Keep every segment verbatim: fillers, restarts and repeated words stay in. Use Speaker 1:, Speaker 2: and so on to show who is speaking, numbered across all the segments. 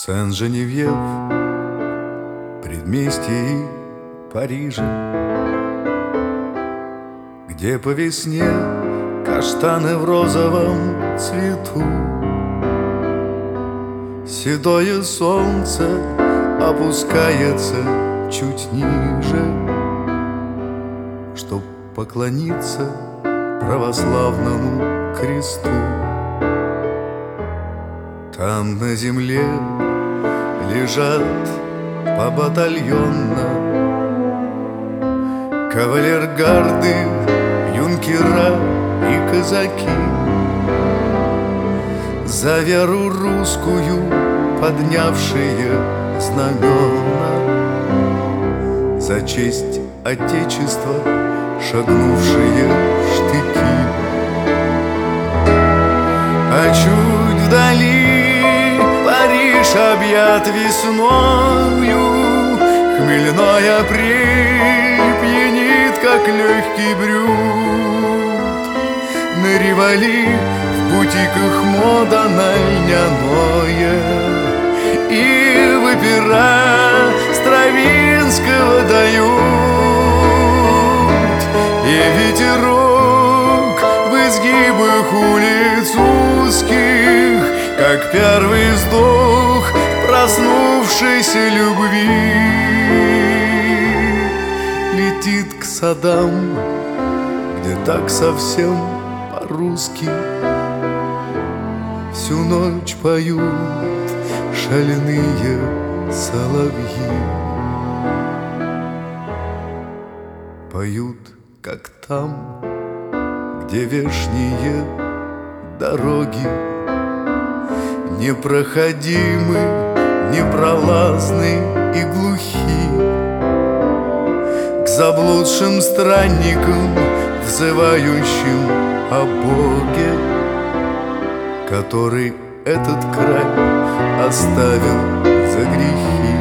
Speaker 1: Сен-Женевьев, предместье Парижа, где по весне каштаны в розовом цвету. Седое солнце опускается чуть ниже, чтоб поклониться православному кресту. Там на земле лежат побатальонно кавалергарды, юнкера и казаки, за веру русскую поднявшие знамена, за честь Отечества шагнувшие в штыки. А чуть вдали Париж объят весною, хмельной апрель пьянит, как легкий брют. На Риволи в бутиках мода на льняное, и в опера Стравинского дают. И ветерок в изгибах улиц узких, как первый вздох проснувшейся любви, летит к садам, где так совсем по-русски всю ночь поют шальные соловьи. Поют, как там, где вешние дороги непроходимы, непролазны и глухи, к заблудшим странникам, взывающим о Боге, который этот край оставил за грехи.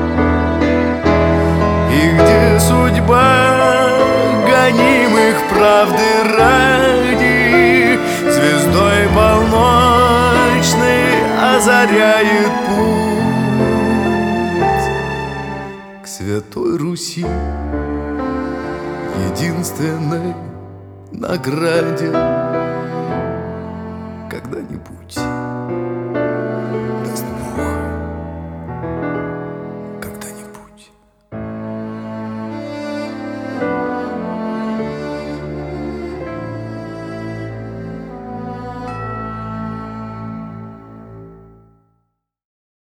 Speaker 1: И где судьба гонимых правды ради звездой полночной озаряет путь к Святой Руси, единственной награде когда-нибудь.